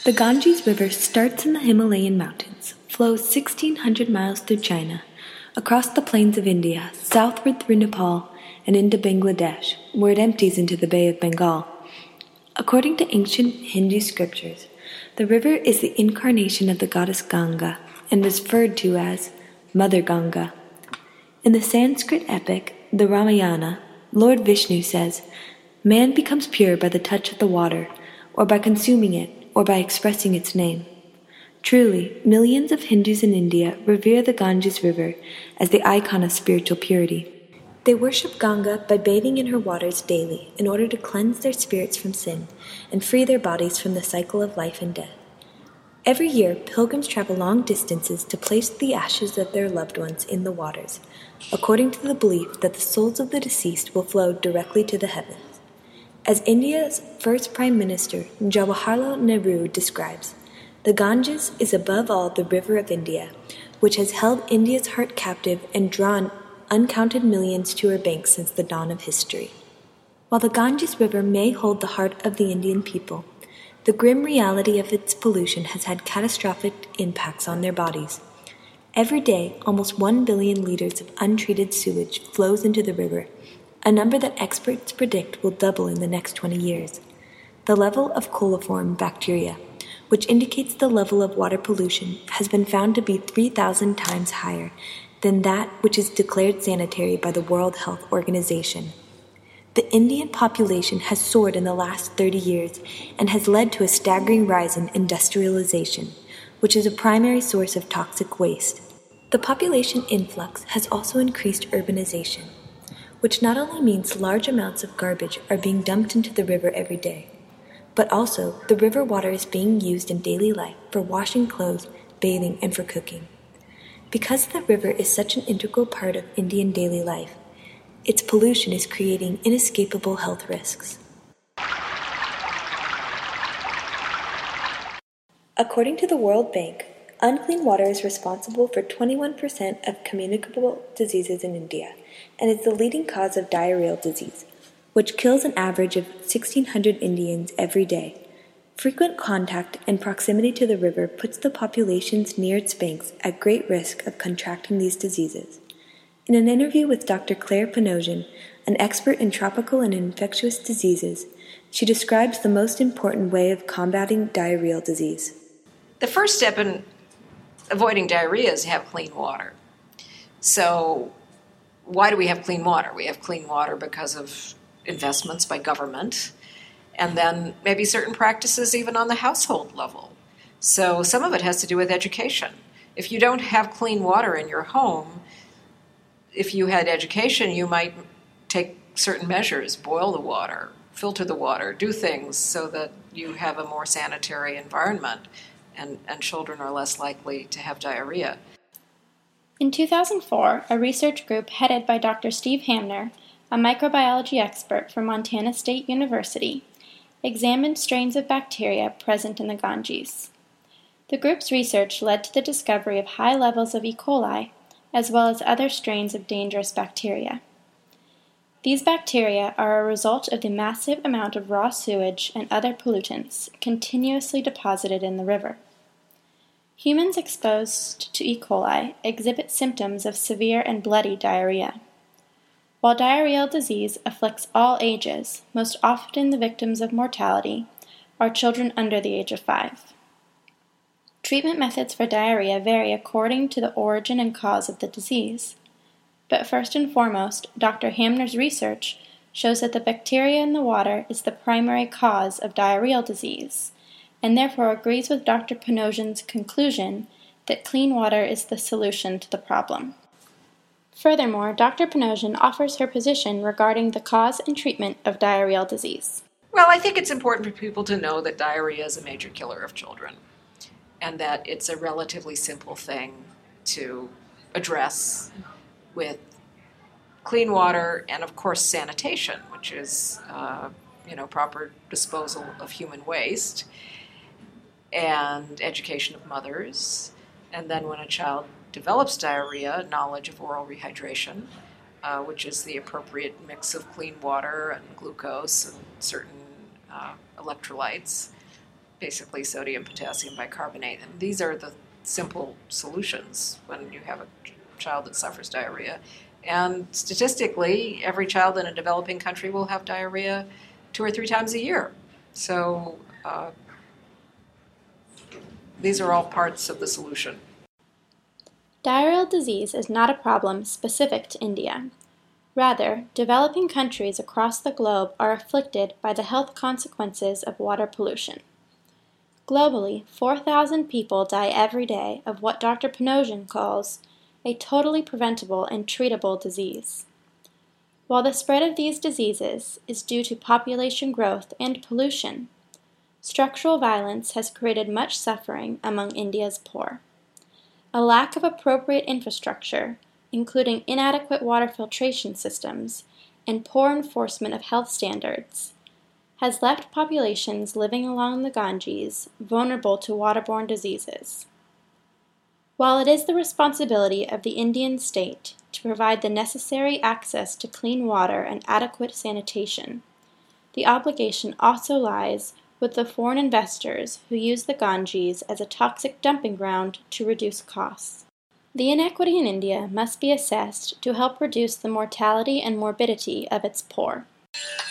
The Ganges River starts in the Himalayan mountains, flows 1,600 miles through China, across the plains of India, southward through Nepal, and into Bangladesh, where it empties into the Bay of Bengal. According to ancient Hindu scriptures, the river is the incarnation of the goddess Ganga and is referred to as Mother Ganga. In the Sanskrit epic, the Ramayana, Lord Vishnu says, "Man becomes pure by the touch of the water, or by consuming it, or by expressing its name." Truly, millions of Hindus in India revere the Ganges River as the icon of spiritual purity. They worship Ganga by bathing in her waters daily in order to cleanse their spirits from sin and free their bodies from the cycle of life and death. Every year, pilgrims travel long distances to place the ashes of their loved ones in the waters, according to the belief that the souls of the deceased will flow directly to the heavens. As India's first Prime Minister, Jawaharlal Nehru, describes, the Ganges is above all the river of India, which has held India's heart captive and drawn uncounted millions to her banks since the dawn of history. While the Ganges River may hold the heart of the Indian people, the grim reality of its pollution has had catastrophic impacts on their bodies. Every day, almost 1 billion liters of untreated sewage flows into the river, a number that experts predict will double in the next 20 years. The level of coliform bacteria, which indicates the level of water pollution, has been found to be 3,000 times higher than that which is declared sanitary by the World Health Organization. The Indian population has soared in the last 30 years and has led to a staggering rise in industrialization, which is a primary source of toxic waste. The population influx has also increased urbanization, which not only means large amounts of garbage are being dumped into the river every day, but also the river water is being used in daily life for washing clothes, bathing, and for cooking. Because the river is such an integral part of Indian daily life, its pollution is creating inescapable health risks. According to the World Bank, unclean water is responsible for 21% of communicable diseases in India and is the leading cause of diarrheal disease, which kills an average of 1,600 Indians every day. Frequent contact and proximity to the river puts the populations near its banks at great risk of contracting these diseases. In an interview with Dr. Claire Panosian, an expert in tropical and infectious diseases, she describes the most important way of combating diarrheal disease. The first step in avoiding diarrhea is to have clean water. So why do we have clean water? We have clean water because of investments by government, and then maybe certain practices even on the household level. So some of it has to do with education. If you don't have clean water in your home, if you had education, you might take certain measures, boil the water, filter the water, do things so that you have a more sanitary environment and children are less likely to have diarrhea. In 2004, a research group headed by Dr. Steve Hamner, a microbiology expert from Montana State University, examined strains of bacteria present in the Ganges. The group's research led to the discovery of high levels of E. coli, as well as other strains of dangerous bacteria. These bacteria are a result of the massive amount of raw sewage and other pollutants continuously deposited in the river. Humans exposed to E. coli exhibit symptoms of severe and bloody diarrhea. While diarrheal disease afflicts all ages, most often the victims of mortality are children under the age of 5. Treatment methods for diarrhea vary according to the origin and cause of the disease. But first and foremost, Dr. Hamner's research shows that the bacteria in the water is the primary cause of diarrheal disease, and therefore agrees with Dr. Panosian's conclusion that clean water is the solution to the problem. Furthermore, Dr. Panosian offers her position regarding the cause and treatment of diarrheal disease. Well, I think it's important for people to know that diarrhea is a major killer of children and that it's a relatively simple thing to address with clean water and, of course, sanitation, which is proper disposal of human waste, and education of mothers, and then when a child develops diarrhea, knowledge of oral rehydration, which is the appropriate mix of clean water and glucose and certain electrolytes, basically sodium potassium bicarbonate. And these are the simple solutions when you have a child that suffers diarrhea. And statistically, every child in a developing country will have diarrhea 2 or 3 times a year. So these are all parts of the solution. Diarrheal disease is not a problem specific to India. Rather, developing countries across the globe are afflicted by the health consequences of water pollution. Globally, 4,000 people die every day of what Dr. Panosian calls a totally preventable and treatable disease. While the spread of these diseases is due to population growth and pollution, structural violence has created much suffering among India's poor. A lack of appropriate infrastructure, including inadequate water filtration systems and poor enforcement of health standards, has left populations living along the Ganges vulnerable to waterborne diseases. While it is the responsibility of the Indian state to provide the necessary access to clean water and adequate sanitation, the obligation also lies with the foreign investors who use the Ganges as a toxic dumping ground to reduce costs. The inequity in India must be assessed to help reduce the mortality and morbidity of its poor.